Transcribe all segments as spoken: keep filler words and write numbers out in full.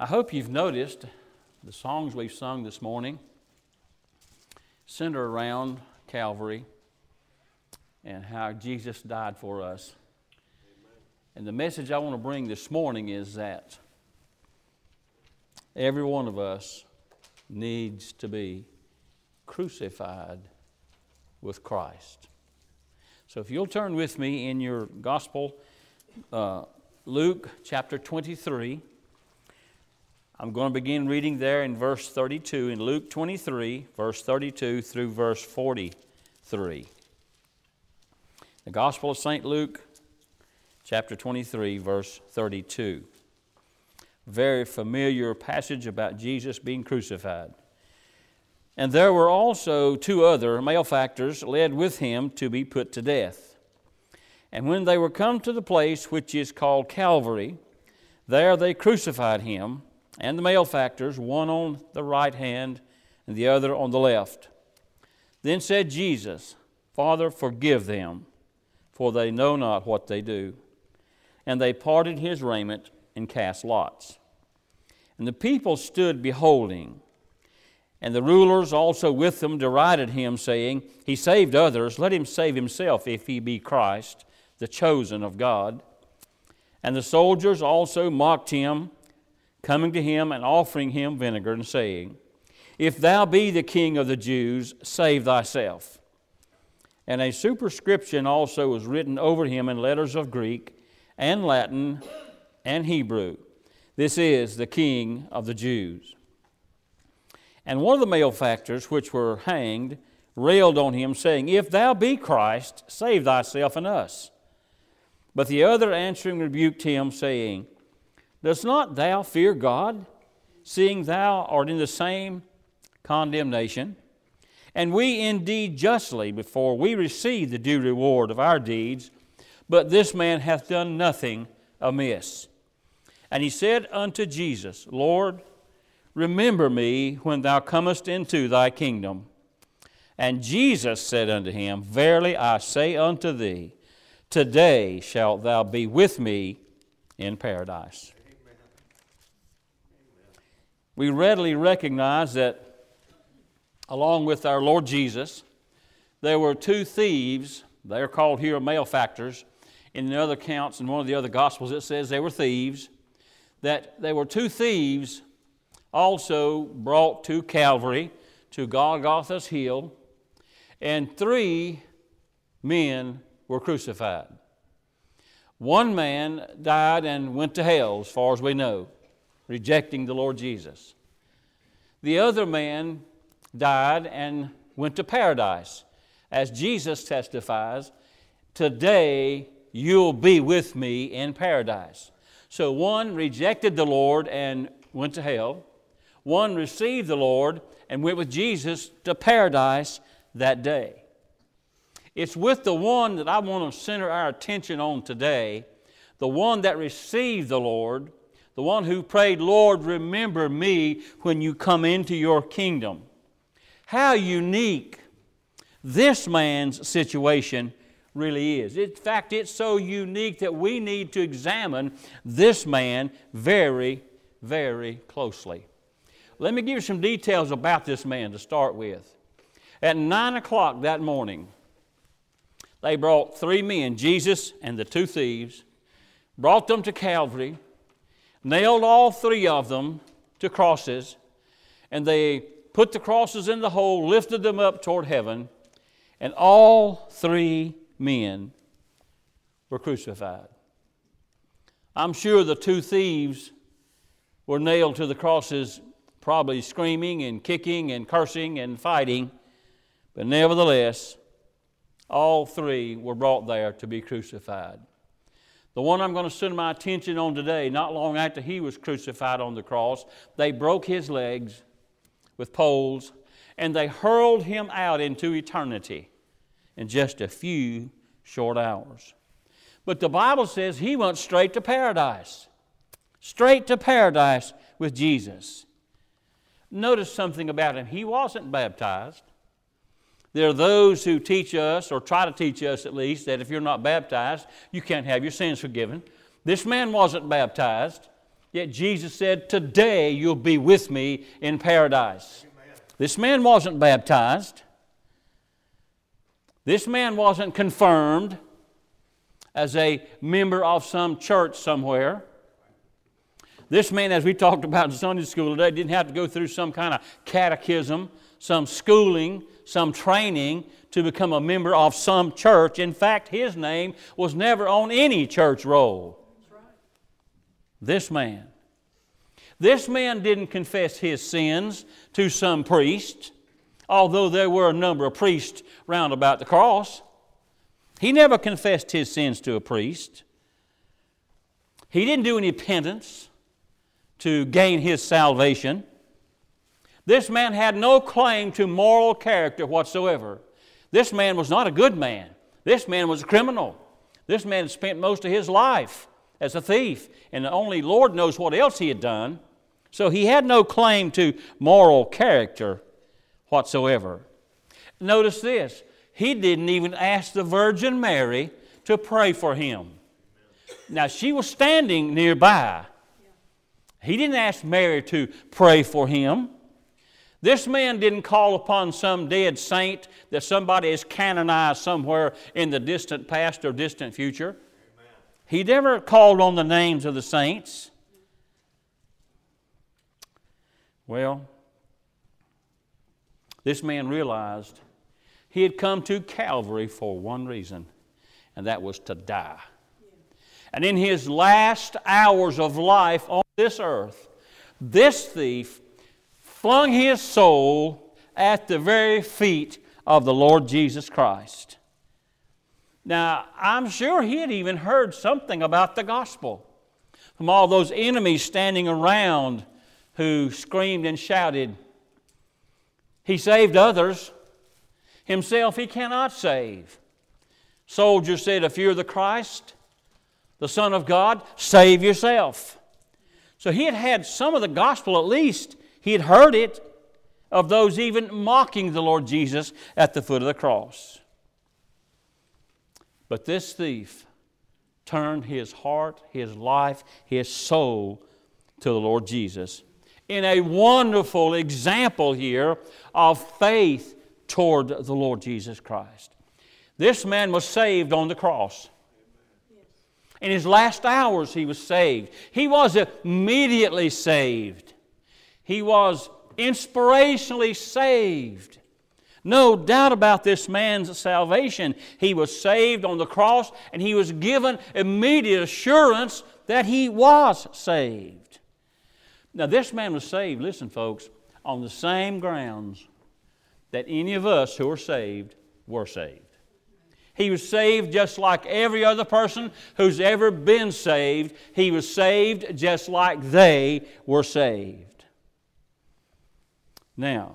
I hope you've noticed the songs we've sung this morning center around Calvary and how Jesus died for us. Amen. And the message I want to bring this morning is that every one of us needs to be crucified with Christ. So if you'll turn with me in your gospel, uh, Luke chapter twenty-three. I'm going to begin reading there in verse thirty-two, in Luke twenty-three, verse thirty-two through verse forty-three. The Gospel of Saint Luke, chapter twenty-three, verse thirty-two. Very familiar passage about Jesus being crucified. And there were also two other malefactors led with him to be put to death. And when they were come to the place which is called Calvary, there they crucified him, and the malefactors, one on the right hand and the other on the left. Then said Jesus, Father, forgive them, for they know not what they do. And they parted his raiment and cast lots. And the people stood beholding. And the rulers also with them derided him, saying, He saved others, let him save himself, if he be Christ, the chosen of God. And the soldiers also mocked him, coming to him and offering him vinegar, and saying, If thou be the King of the Jews, save thyself. And a superscription also was written over him in letters of Greek and Latin and Hebrew. This is the King of the Jews. And one of the malefactors which were hanged railed on him, saying, If thou be Christ, save thyself and us. But the other answering rebuked him, saying, Dost not thou fear God, seeing thou art in the same condemnation? And we indeed justly, before we receive the due reward of our deeds, but this man hath done nothing amiss. And he said unto Jesus, Lord, remember me when thou comest into thy kingdom. And Jesus said unto him, Verily I say unto thee, today shalt thou be with me in paradise. We readily recognize that along with our Lord Jesus, there were two thieves. They are called here malefactors. In the other accounts, in one of the other Gospels, it says they were thieves. That there were two thieves also brought to Calvary, to Golgotha's hill, and three men were crucified. One man died and went to hell, as far as we know, rejecting the Lord Jesus. The other man died and went to paradise. As Jesus testifies, today you'll be with me in paradise. So one rejected the Lord and went to hell. One received the Lord and went with Jesus to paradise that day. It's with the one that I want to center our attention on today, the one that received the Lord, the one who prayed, Lord, remember me when you come into your kingdom. How unique this man's situation really is. In fact, it's so unique that we need to examine this man very, very closely. Let me give you some details about this man to start with. At nine o'clock that morning, they brought three men, Jesus and the two thieves, brought them to Calvary, nailed all three of them to crosses, and they put the crosses in the hole, lifted them up toward heaven, and all three men were crucified. I'm sure the two thieves were nailed to the crosses, probably screaming and kicking and cursing and fighting, but nevertheless, all three were brought there to be crucified. The one I'm going to center my attention on today, not long after he was crucified on the cross, they broke his legs with poles, and they hurled him out into eternity in just a few short hours. But the Bible says he went straight to paradise. Straight to paradise with Jesus. Notice something about him. He wasn't baptized. There are those who teach us, or try to teach us at least, that if you're not baptized, you can't have your sins forgiven. This man wasn't baptized. Yet Jesus said, today you'll be with me in paradise. Amen. This man wasn't baptized. This man wasn't confirmed as a member of some church somewhere. This man, as we talked about in Sunday school today, didn't have to go through some kind of catechism, some schooling, some training to become a member of some church. In fact, his name was never on any church roll. This man. This man didn't confess his sins to some priest, although there were a number of priests round about the cross. He never confessed his sins to a priest. He didn't do any penance to gain his salvation. This man had no claim to moral character whatsoever. This man was not a good man. This man was a criminal. This man spent most of his life as a thief, and only Lord knows what else he had done. So he had no claim to moral character whatsoever. Notice this. He didn't even ask the Virgin Mary to pray for him. Now, she was standing nearby. He didn't ask Mary to pray for him. This man didn't call upon some dead saint that somebody has canonized somewhere in the distant past or distant future. Amen. He never called on the names of the saints. Well, this man realized he had come to Calvary for one reason, and that was to die. And in his last hours of life on this earth, this thief flung his soul at the very feet of the Lord Jesus Christ. Now, I'm sure he had even heard something about the gospel from all those enemies standing around who screamed and shouted. He saved others. Himself he cannot save. Soldiers said, if you're the Christ, the Son of God, save yourself. So he had had some of the gospel at least. He had heard it of those even mocking the Lord Jesus at the foot of the cross. But this thief turned his heart, his life, his soul to the Lord Jesus in a wonderful example here of faith toward the Lord Jesus Christ. This man was saved on the cross. In his last hours he was saved. He was immediately saved. He was inspirationally saved. No doubt about this man's salvation. He was saved on the cross, and he was given immediate assurance that he was saved. Now this man was saved, listen folks, on the same grounds that any of us who are saved were saved. He was saved just like every other person who's ever been saved. He was saved just like they were saved. Now,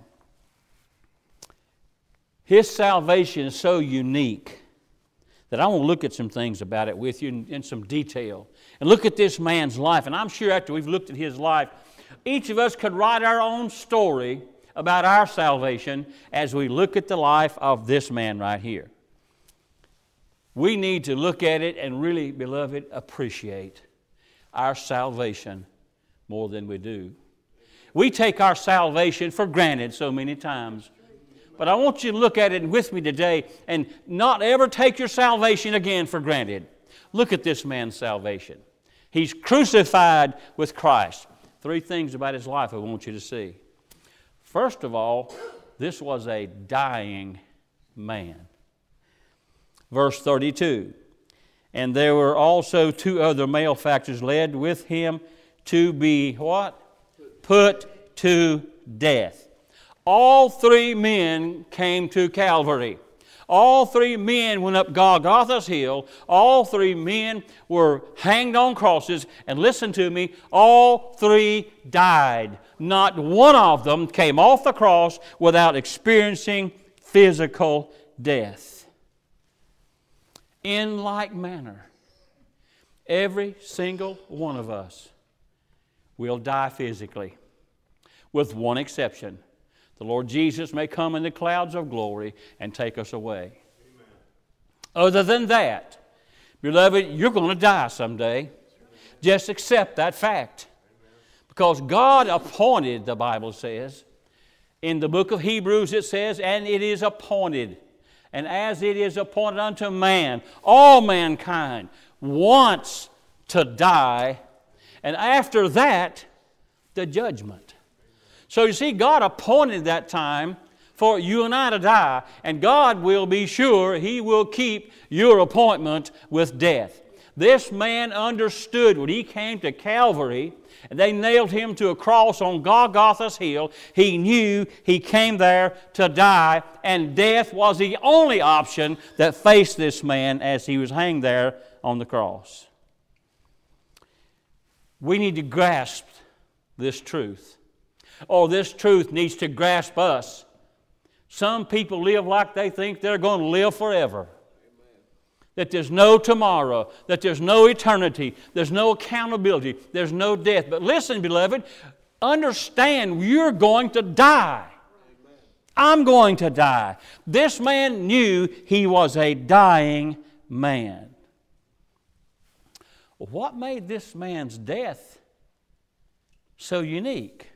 his salvation is so unique that I want to look at some things about it with you in, in some detail. And look at this man's life. And I'm sure after we've looked at his life, each of us could write our own story about our salvation as we look at the life of this man right here. We need to look at it and really, beloved, appreciate our salvation more than we do. We take our salvation for granted so many times. But I want you to look at it with me today and not ever take your salvation again for granted. Look at this man's salvation. He's crucified with Christ. Three things about his life I want you to see. First of all, this was a dying man. Verse thirty-two, and there were also two other malefactors led with him to be what? Put to death. All three men came to Calvary. All three men went up Golgotha's hill. All three men were hanged on crosses. And listen to me, all three died. Not one of them came off the cross without experiencing physical death. In like manner, every single one of us will die physically, with one exception. The Lord Jesus may come in the clouds of glory and take us away. Amen. Other than that, beloved, you're going to die someday. Just accept that fact. Because God appointed, the Bible says, in the book of Hebrews it says, and it is appointed. And as it is appointed unto man, all mankind, once to die, and after that, the judgment. So you see, God appointed that time for you and I to die, and God will be sure He will keep your appointment with death. This man understood when he came to Calvary, and they nailed him to a cross on Golgotha's hill. He knew he came there to die, and death was the only option that faced this man as he was hanged there on the cross. We need to grasp this truth, or this truth needs to grasp us. Some people live like they think they're going to live forever. That there's no tomorrow, that there's no eternity, there's no accountability, there's no death. But listen, beloved, understand you're going to die. Amen. I'm going to die. This man knew he was a dying man. What made this man's death so unique?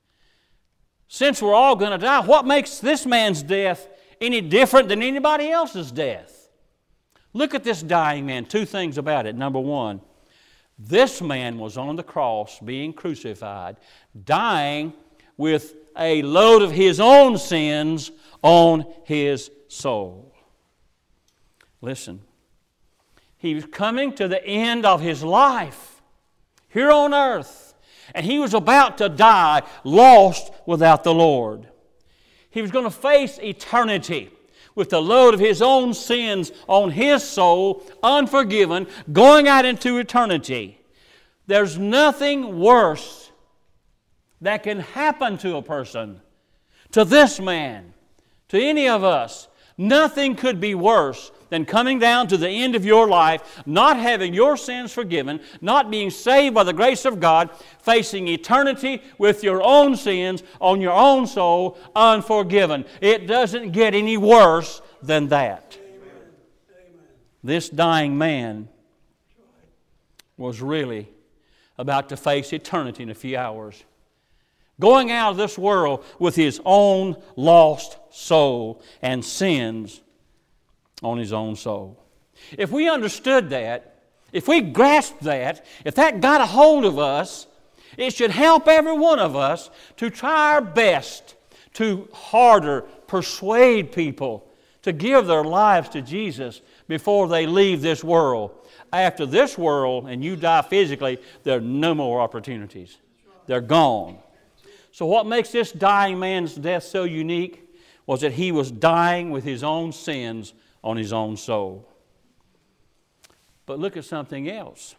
Since we're all going to die, what makes this man's death any different than anybody else's death? Look at this dying man. Two things about it. Number one, this man was on the cross being crucified, dying with a load of his own sins on his soul. Listen, he was coming to the end of his life here on earth, and he was about to die lost without the Lord. He was going to face eternity with the load of his own sins on his soul, unforgiven, going out into eternity. There's nothing worse that can happen to a person, to this man, to any of us. Nothing could be worse than coming down to the end of your life, not having your sins forgiven, not being saved by the grace of God, facing eternity with your own sins on your own soul, unforgiven. It doesn't get any worse than that. Amen. This dying man was really about to face eternity in a few hours, going out of this world with his own lost soul and sins on his own soul. If we understood that, if we grasped that, if that got a hold of us, it should help every one of us to try our best to harder persuade people to give their lives to Jesus before they leave this world. After this world and you die physically, there are no more opportunities. They're gone. So what makes this dying man's death so unique was that he was dying with his own sins on his own soul. But look at something else.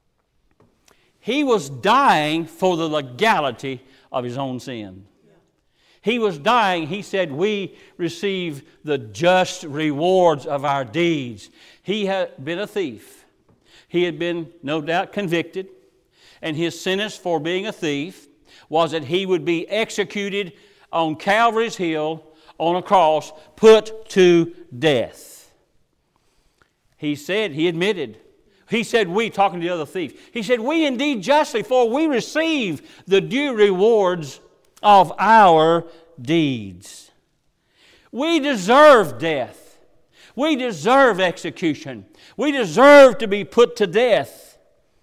He was dying for the legality of his own sin. He was dying, he said, we receive the just rewards of our deeds. He had been a thief. He had been, no doubt, convicted. And his sentence for being a thief was that he would be executed on Calvary's hill on a cross, put to death. He said, he admitted, he said, we, talking to the other thief, he said, we indeed justly, for we receive the due rewards of our deeds. We deserve death. We deserve execution. We deserve to be put to death.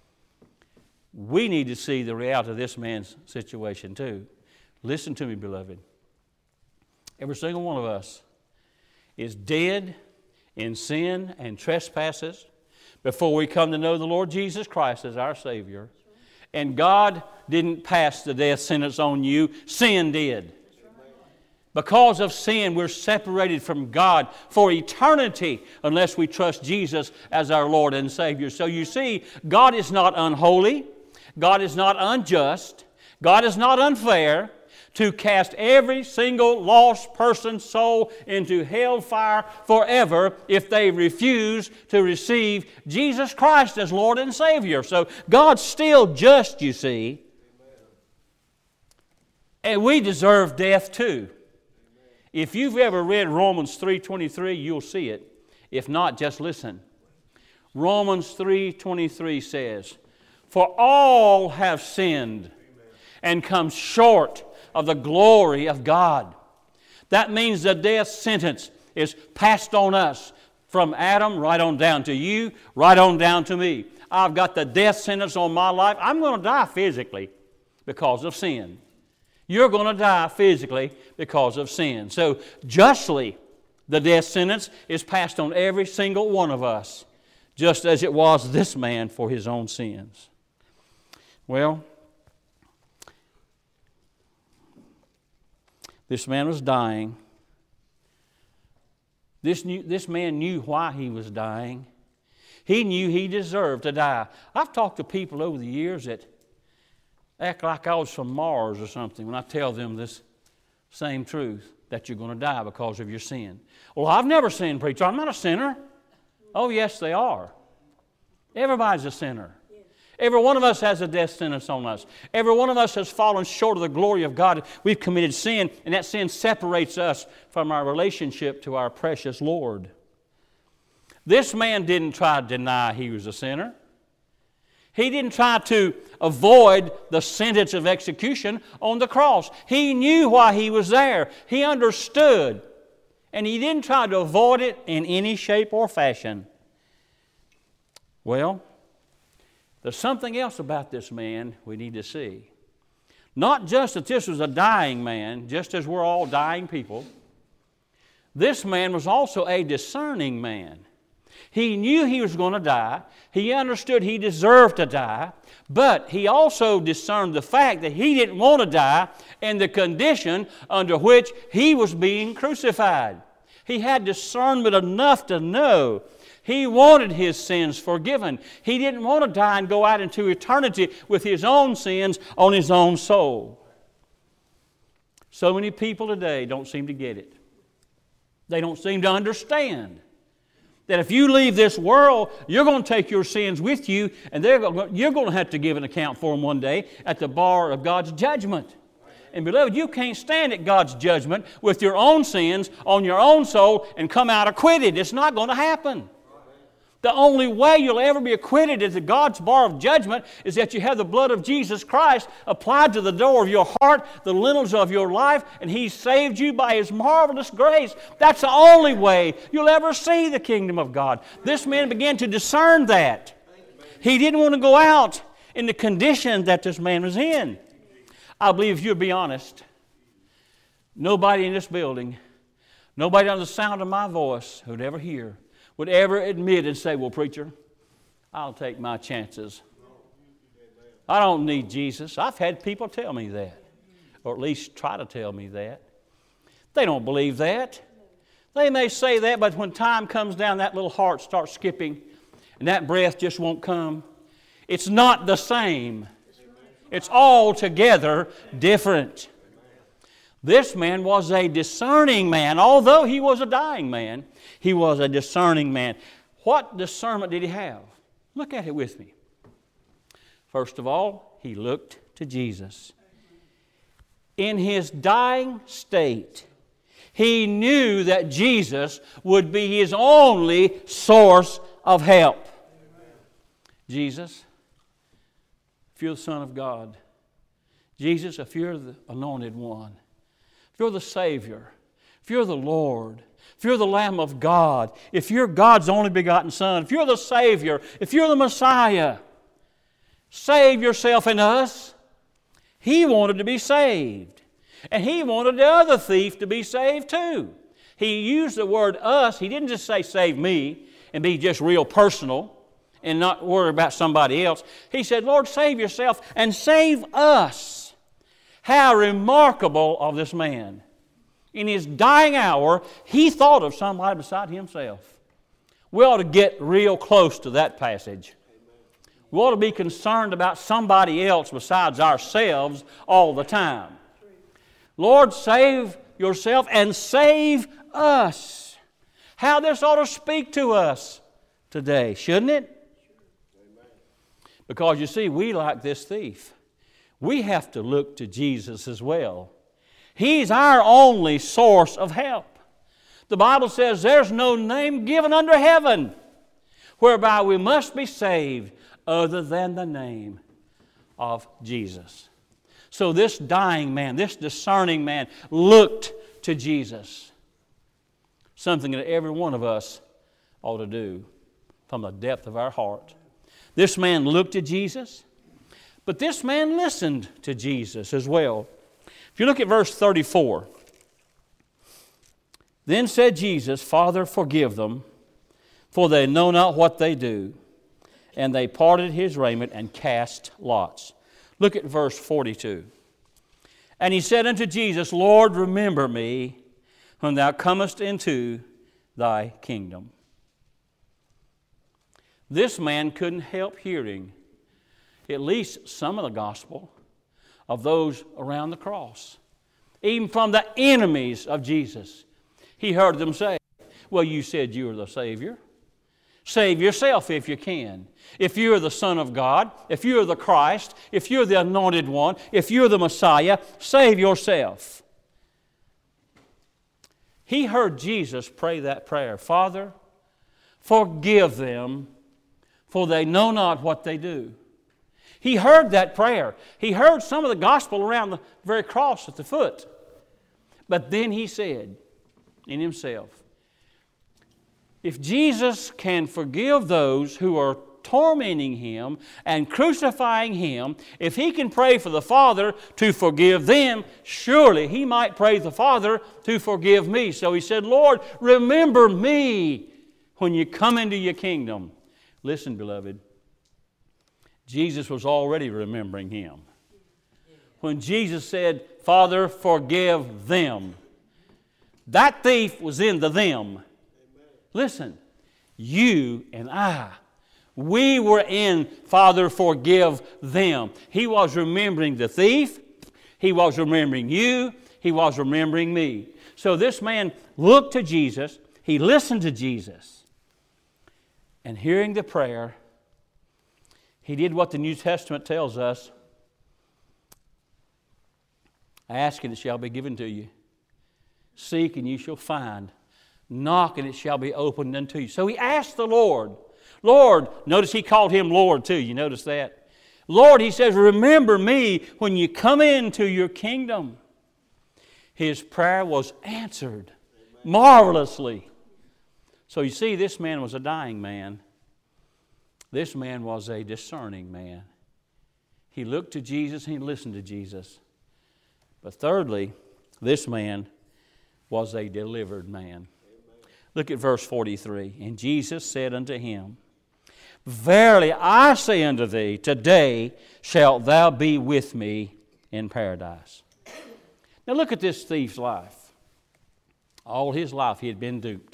We need to see the reality of this man's situation too. Listen to me, beloved. Every single one of us is dead in sin and trespasses before we come to know the Lord Jesus Christ as our Savior. And God didn't pass the death sentence on you. Sin did. Because of sin, we're separated from God for eternity unless we trust Jesus as our Lord and Savior. So you see, God is not unholy. God is not unjust. God is not unfair to cast every single lost person's soul into hellfire forever if they refuse to receive Jesus Christ as Lord and Savior. So God's still just, you see. And we deserve death too. If you've ever read Romans three twenty-three, you'll see it. If not, just listen. Romans three twenty-three says, for all have sinned and come short of the glory of God. That means the death sentence is passed on us from Adam right on down to you, right on down to me. I've got the death sentence on my life. I'm going to die physically because of sin. You're going to die physically because of sin. So justly, the death sentence is passed on every single one of us, just as it was this man for his own sins. Well, this man was dying. This, knew, this man knew why he was dying. He knew he deserved to die. I've talked to people over the years that act like I was from Mars or something when I tell them this same truth, that you're going to die because of your sin. Well, I've never sinned, preacher. I'm not a sinner. Oh, yes, they are. Everybody's a sinner. Every one of us has a death sentence on us. Every one of us has fallen short of the glory of God. We've committed sin, and that sin separates us from our relationship to our precious Lord. This man didn't try to deny he was a sinner. He didn't try to avoid the sentence of execution on the cross. He knew why he was there. He understood. And he didn't try to avoid it in any shape or fashion. Well, there's something else about this man we need to see. Not just that this was a dying man, just as we're all dying people. This man was also a discerning man. He knew he was going to die. He understood he deserved to die. But he also discerned the fact that he didn't want to die in the condition under which he was being crucified. He had discernment enough to know he wanted his sins forgiven. He didn't want to die and go out into eternity with his own sins on his own soul. So many people today don't seem to get it. They don't seem to understand that if you leave this world, you're going to take your sins with you, and they're going, you're going to have to give an account for them one day at the bar of God's judgment. And beloved, you can't stand at God's judgment with your own sins on your own soul and come out acquitted. It's not going to happen. The only way you'll ever be acquitted at the God's bar of judgment is that you have the blood of Jesus Christ applied to the door of your heart, the lintels of your life, and He saved you by His marvelous grace. That's the only way you'll ever see the kingdom of God. This man began to discern that. He didn't want to go out in the condition that this man was in. I believe if you'll be honest, nobody in this building, nobody under the sound of my voice who'd ever hear, would ever admit and say, well, preacher, I'll take my chances. I don't need Jesus. I've had people tell me that, or at least try to tell me that. They don't believe that. They may say that, but when time comes down, that little heart starts skipping, and that breath just won't come. It's not the same. It's altogether different. This man was a discerning man. Although he was a dying man, he was a discerning man. What discernment did he have? Look at it with me. First of all, he looked to Jesus. In his dying state, he knew that Jesus would be his only source of help. Jesus, if you're the Son of God, Jesus, if you're the anointed one, if you're the Savior, if you're the Lord, if you're the Lamb of God, if you're God's only begotten Son, if you're the Savior, if you're the Messiah, save yourself and us. He wanted to be saved. And he wanted the other thief to be saved too. He used the word us. He didn't just say save me and be just real personal and not worry about somebody else. He said, Lord, save yourself and save us. How remarkable of this man. In his dying hour, he thought of somebody beside himself. We ought to get real close to that passage. We ought to be concerned about somebody else besides ourselves all the time. Lord, save yourself and save us. How this ought to speak to us today, shouldn't it? Because you see, we, like this thief, we have to look to Jesus as well. He's our only source of help. The Bible says there's no name given under heaven whereby we must be saved other than the name of Jesus. So this dying man, this discerning man, looked to Jesus. Something that every one of us ought to do from the depth of our heart. This man looked to Jesus, but this man listened to Jesus as well. If you look at verse thirty-four, then said Jesus, Father, forgive them, for they know not what they do. And they parted his raiment and cast lots. Look at verse forty-two. And he said unto Jesus, Lord, remember me when thou comest into thy kingdom. This man couldn't help hearing at least some of the gospel of those around the cross. Even from the enemies of Jesus. He heard them say, well, you said you were the Savior. Save yourself if you can. If you're the Son of God, if you're the Christ, if you're the Anointed One, if you're the Messiah, save yourself. He heard Jesus pray that prayer, Father, forgive them, for they know not what they do. He heard that prayer. He heard some of the gospel around the very cross at the foot. But then he said in himself, if Jesus can forgive those who are tormenting him and crucifying him, if he can pray for the Father to forgive them, surely he might pray the Father to forgive me. So he said, Lord, remember me when you come into your kingdom. Listen, beloved, Jesus was already remembering him. When Jesus said, Father, forgive them, that thief was in the them. Listen, you and I, we were in, Father, forgive them. He was remembering the thief. He was remembering you. He was remembering me. So this man looked to Jesus. He listened to Jesus. And hearing the prayer, he did what the New Testament tells us. Ask and it shall be given to you. Seek and you shall find. Knock and it shall be opened unto you. So he asked the Lord. Lord, notice he called him Lord too. You notice that? Lord, he says, remember me when you come into your kingdom. His prayer was answered marvelously. So you see, this man was a dying man. This man was a discerning man. He looked to Jesus and he listened to Jesus. But thirdly, this man was a delivered man. Look at verse forty-three. And Jesus said unto him, Verily I say unto thee, today shalt thou be with me in paradise. Now look at this thief's life. All his life he had been duped.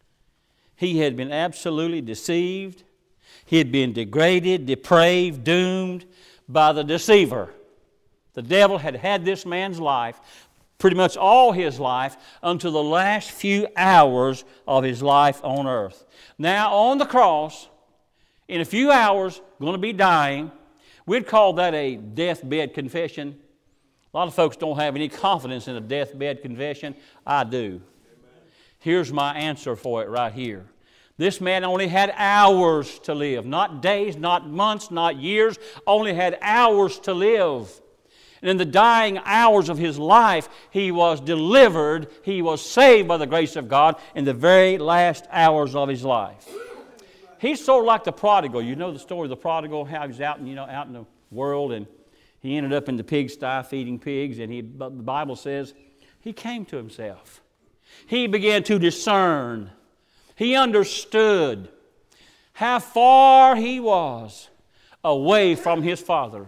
He had been absolutely deceived. He had been degraded, depraved, doomed by the deceiver. The devil had had this man's life, pretty much all his life, until the last few hours of his life on earth. Now on the cross, in a few hours, going to be dying. We'd call that a deathbed confession. A lot of folks don't have any confidence in a deathbed confession. I do. Here's my answer for it right here. This man only had hours to live. Not days, not months, not years. Only had hours to live. And in the dying hours of his life, he was delivered. He was saved by the grace of God in the very last hours of his life. He's sort of like the prodigal. You know the story of the prodigal, how he's out, and, you know, out in the world, and he ended up in the pigsty feeding pigs, and he, the Bible says he came to himself. He began to discern. He understood how far he was away from his Father.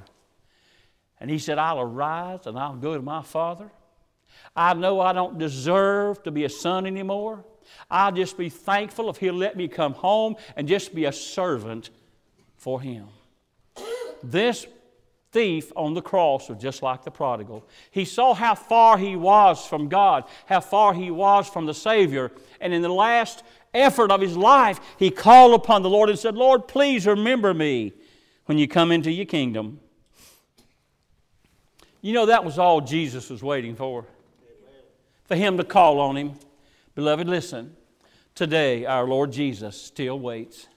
And he said, I'll arise and I'll go to my Father. I know I don't deserve to be a son anymore. I'll just be thankful if He'll let me come home and just be a servant for Him. This thief on the cross was just like the prodigal. He saw how far he was from God, how far he was from the Savior. And in the last effort of his life, he called upon the Lord and said, Lord, please remember me when you come into your kingdom. You know, that was all Jesus was waiting for. Amen. For him to call on him. Beloved, listen. Today, our Lord Jesus still waits.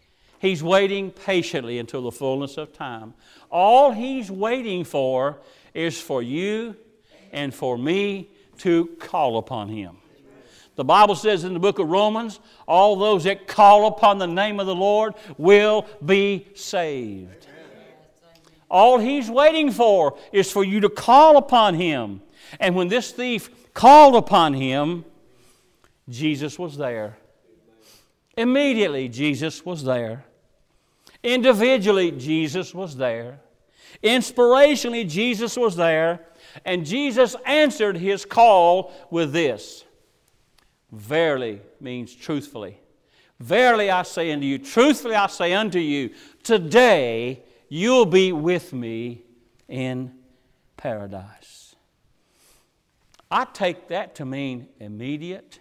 He's waiting patiently until the fullness of time. All He's waiting for is for you and for me to call upon Him. The Bible says in the book of Romans, all those that call upon the name of the Lord will be saved. All He's waiting for is for you to call upon Him. And when this thief called upon Him, Jesus was there. Immediately, Jesus was there. Individually, Jesus was there. Inspirationally, Jesus was there. And Jesus answered his call with this. Verily means truthfully. Verily I say unto you, truthfully I say unto you, today you'll be with me in paradise. I take that to mean immediate,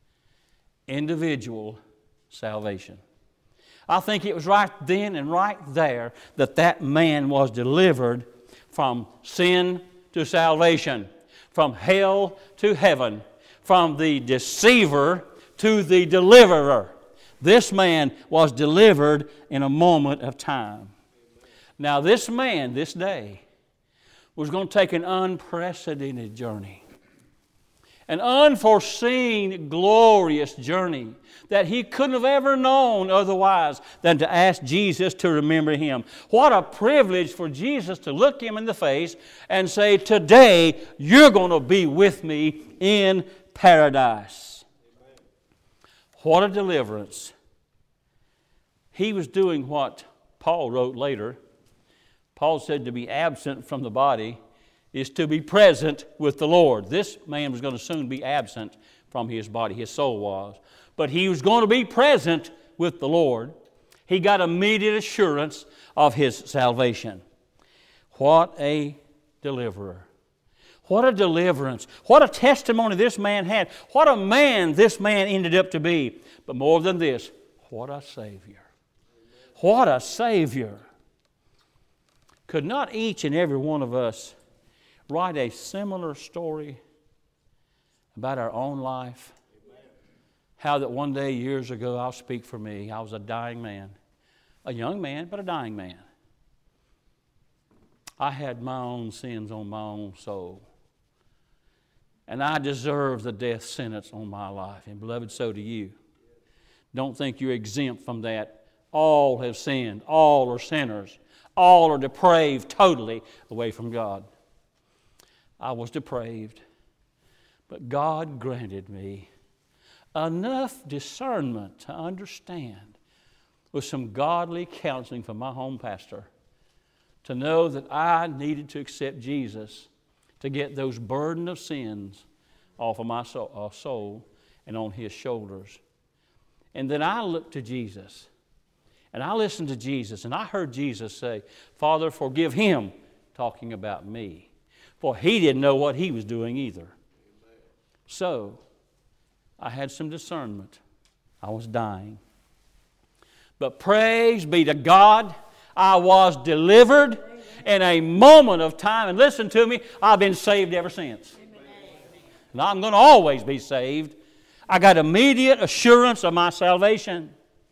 individual salvation. I think it was right then and right there that that man was delivered from sin to salvation, from hell to heaven, from the deceiver to the deliverer. This man was delivered in a moment of time. Now this man, this day, was going to take an unprecedented journey. An unforeseen, glorious journey that he couldn't have ever known otherwise than to ask Jesus to remember him. What a privilege for Jesus to look him in the face and say, today you're going to be with me in paradise. What a deliverance. He was doing what Paul wrote later. Paul said to be absent from the body is to be present with the Lord. This man was going to soon be absent from his body. His soul was. But he was going to be present with the Lord. He got immediate assurance of his salvation. What a deliverer. What a deliverance. What a testimony this man had. What a man this man ended up to be. But more than this, what a Savior. What a Savior. Could not each and every one of us write a similar story about our own life? How that one day, years ago, I'll speak for me, I was a dying man. A young man, but a dying man. I had my own sins on my own soul. And I deserve the death sentence on my life. And beloved, so do you. Don't think you're exempt from that. All have sinned. All are sinners. All are depraved totally away from God. I was depraved. But God granted me enough discernment to understand, with some godly counseling from my home pastor, to know that I needed to accept Jesus to get those burden of sins off of my soul and on His shoulders. And then I looked to Jesus, and I listened to Jesus, and I heard Jesus say, Father, forgive him, talking about me. For he didn't know what he was doing either. So, I had some discernment. I was dying. But praise be to God, I was delivered in a moment of time. And listen to me, I've been saved ever since. And I'm going to always be saved. I got immediate assurance of my salvation.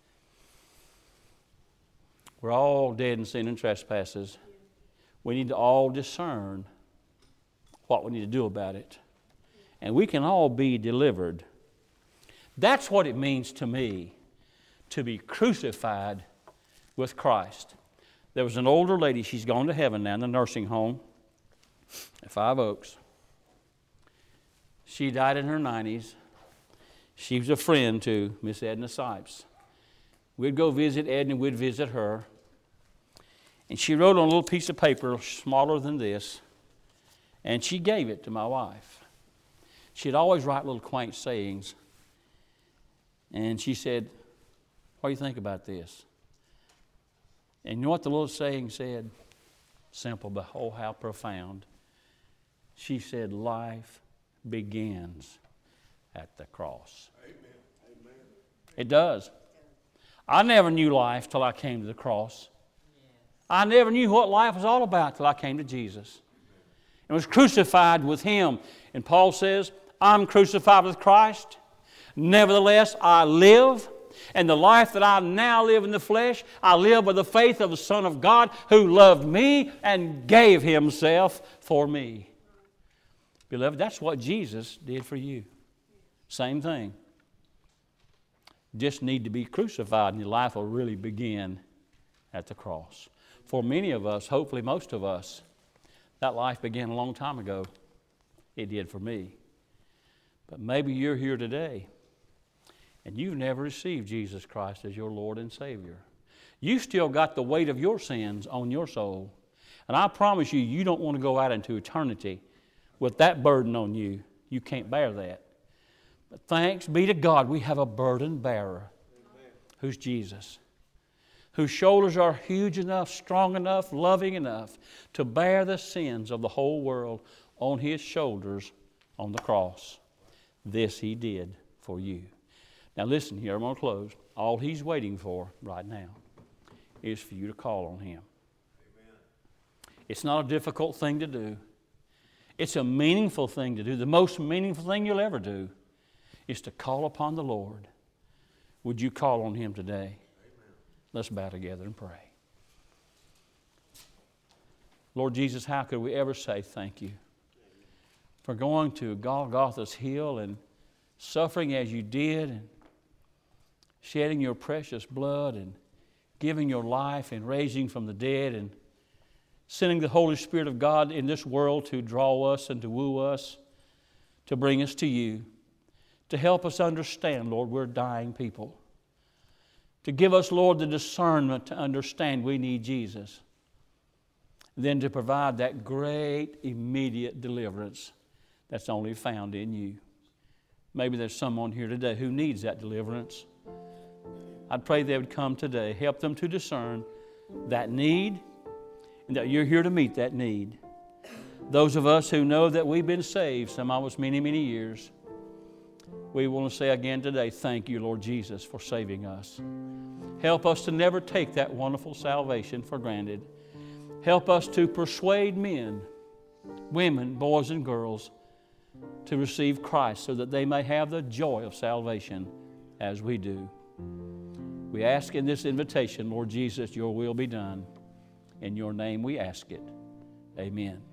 We're all dead in sin and trespasses. We need to all discern what we need to do about it. And we can all be delivered. That's what it means to me to be crucified with Christ. There was an older lady, she's gone to heaven now in the nursing home at Five Oaks. She died in her nineties. She was a friend to Miss Edna Sipes. We'd go visit Edna, we'd visit her. And she wrote on a little piece of paper smaller than this, and she gave it to my wife. She'd always write little quaint sayings. And she said, what do you think about this? And you know what the little saying said? Simple, but oh, how profound. She said, life begins at the cross. Amen. Amen. It does. I never knew life till I came to the cross. I never knew what life was all about till I came to Jesus and was crucified with Him. And Paul says, I'm crucified with Christ. Nevertheless, I live. And the life that I now live in the flesh, I live by the faith of the Son of God who loved me and gave Himself for me. Beloved, that's what Jesus did for you. Same thing. Just need to be crucified and your life will really begin at the cross. For many of us, hopefully most of us, that life began a long time ago. It did for me. But maybe you're here today and you've never received Jesus Christ as your Lord and Savior. You still got the weight of your sins on your soul. And I promise you, you don't want to go out into eternity with that burden on you. You can't bear that. But thanks be to God, we have a burden bearer. Amen. Who's Jesus. Whose shoulders are huge enough, strong enough, loving enough to bear the sins of the whole world on His shoulders on the cross. This He did for you. Now listen here, I'm going to close. All He's waiting for right now is for you to call on Him. Amen. It's not a difficult thing to do. It's a meaningful thing to do. The most meaningful thing you'll ever do is to call upon the Lord. Would you call on Him today? Let's bow together and pray. Lord Jesus, how could we ever say thank you for going to Golgotha's hill and suffering as you did and shedding your precious blood and giving your life and raising from the dead and sending the Holy Spirit of God in this world to draw us and to woo us, to bring us to you, to help us understand, Lord, we're dying people. To give us, Lord, the discernment to understand we need Jesus. Then to provide that great immediate deliverance that's only found in you. Maybe there's someone here today who needs that deliverance. I'd pray they would come today. Help them to discern that need and that you're here to meet that need. Those of us who know that we've been saved, some of us many, many years, we want to say again today, thank you, Lord Jesus, for saving us. Help us to never take that wonderful salvation for granted. Help us to persuade men, women, boys and girls to receive Christ so that they may have the joy of salvation as we do. We ask in this invitation, Lord Jesus, your will be done. In your name we ask it. Amen.